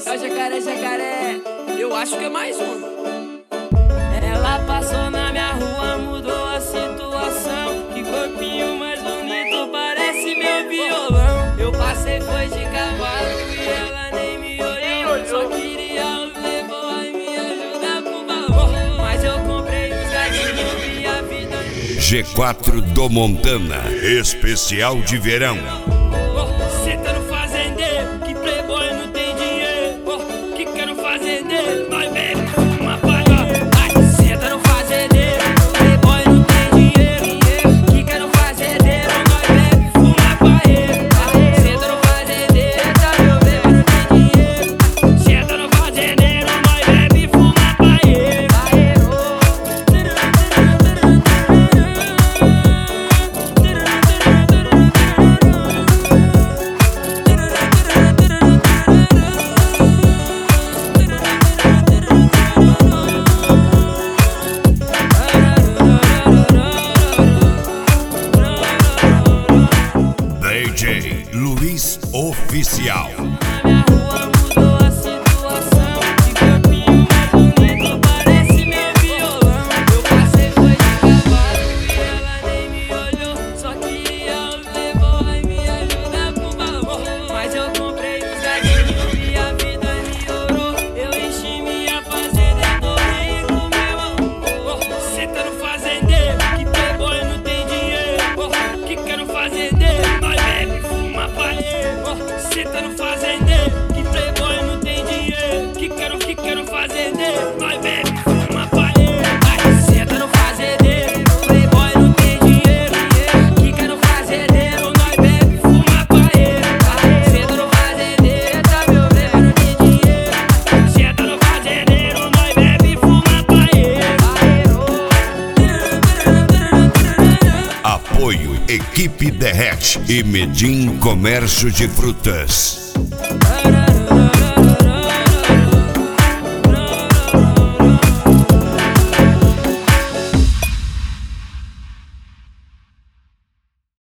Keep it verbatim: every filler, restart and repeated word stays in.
É o jacaré, jacaré. Eu acho que é mais um. Ela passou na minha rua, mudou a situação. Que corpinho mais bonito, parece meu violão. Eu passei, foi de cavalo e ela nem me olhou. Só queria os playboy me ajudar pro balão. Mas eu comprei os gatinhos e a vida. G quatro do Montana, especial de verão. Cê tá no fazendeiro, que playboy não tem dinheiro. Oh, que quer no fazendeiro, nós bebe uma palha. Ai, cê tá no fazendeiro, playboy não tem dinheiro. Que quer no fazendeiro, nós bebe fuma paeiro. Cê tá no fazendeiro, tá meu bebê não tem dinheiro. Cê tá no fazendeiro, nós bebe fuma paeiro. D J Luiz Oficial. Minha rua mudou a situação. Que corpinho mais bonito, parece meu violão. Eu passei, foi de cavalo e ela nem me olhou. Só queria os playboy me ajudar pro balão. Mas eu comprei os gatinhos e a vida melhorou. Eu enchi minha fazenda e tô rico, meu amor. Cê tá no fazendeiro, que playboy não tem dinheiro. Oh, que quer no fazendeiro, nós bebe fuma paeiro. Oh, cê tá no fazendeiro, que playboy não tem dinheiro. Que quero, que quero fazendeiro, nós bebe fuma paeiro. Ai, cê tá no fazendeiro, playboy não tem dinheiro. Que quero fazendeiro, nós bebe fuma paeiro. Cê tá no fazendeiro, tá meu bebê não tem dinheiro. Cê tá no fazendeiro, nós bebe fuma paeiro. Apoio Equipe Derrete e Medim Comércio de Frutas. Ai,